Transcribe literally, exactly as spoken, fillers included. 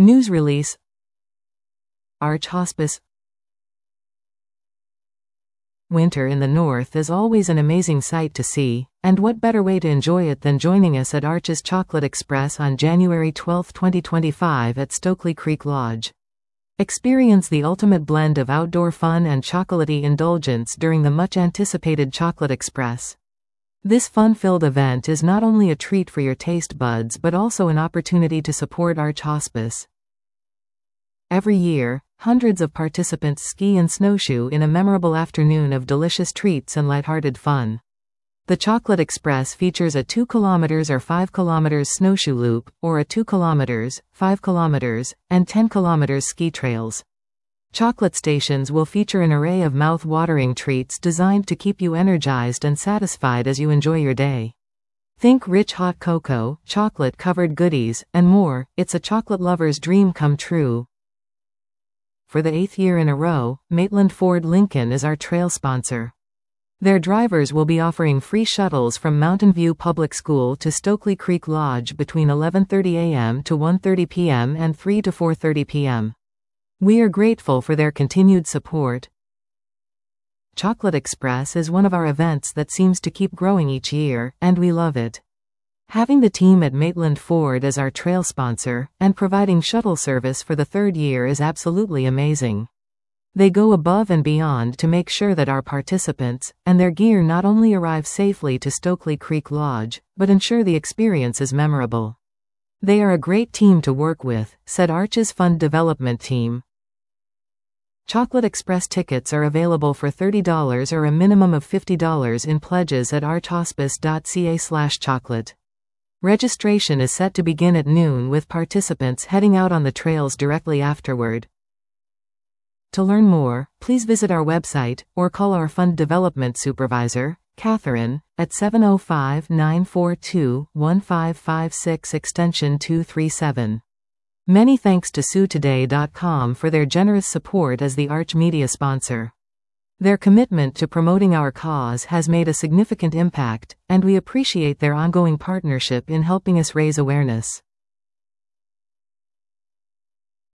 News release. Arch Hospice. Winter in the north is always an amazing sight to see, and what better way to enjoy it than joining us at Arch's Chocolate Express on January twelfth twenty twenty-five at Stokely Creek Lodge. Experience the ultimate blend of outdoor fun and chocolatey indulgence during the much-anticipated Chocolate Express. This fun-filled event is not only a treat for your taste buds but also an opportunity to support Arch Hospice. Every year, hundreds of participants ski and snowshoe in a memorable afternoon of delicious treats and lighthearted fun. The Chocolate Express features a two kilometers or five kilometers snowshoe loop, or a two kilometers, five kilometers, and ten kilometers ski trails. Chocolate stations will feature an array of mouth-watering treats designed to keep you energized and satisfied as you enjoy your day. Think rich hot cocoa, chocolate-covered goodies, and more. It's a chocolate lover's dream come true. For the eighth year in a row, Maitland Ford Lincoln is our trail sponsor. Their drivers will be offering free shuttles from Mountain View Public School to Stokely Creek Lodge between eleven thirty a m to one thirty p m and three to four thirty p m We are grateful for their continued support. Chocolate Express is one of our events that seems to keep growing each year, and we love it. Having the team at Maitland Ford as our trail sponsor, and providing shuttle service for the third year is absolutely amazing. They go above and beyond to make sure that our participants and their gear not only arrive safely to Stokely Creek Lodge, but ensure the experience is memorable. They are a great team to work with, said Arch's Fund Development Team. Chocolate Express tickets are available for thirty dollars or a minimum of fifty dollars in pledges at archhospice dot c a slash chocolate. Registration is set to begin at noon with participants heading out on the trails directly afterward. To learn more, please visit our website, or call our Fund Development Supervisor, Catherine, at seven oh five, nine four two, one five five six extension two three seven. Many thanks to Sue Today dot com for their generous support as the Arch Media sponsor. Their commitment to promoting our cause has made a significant impact, and we appreciate their ongoing partnership in helping us raise awareness.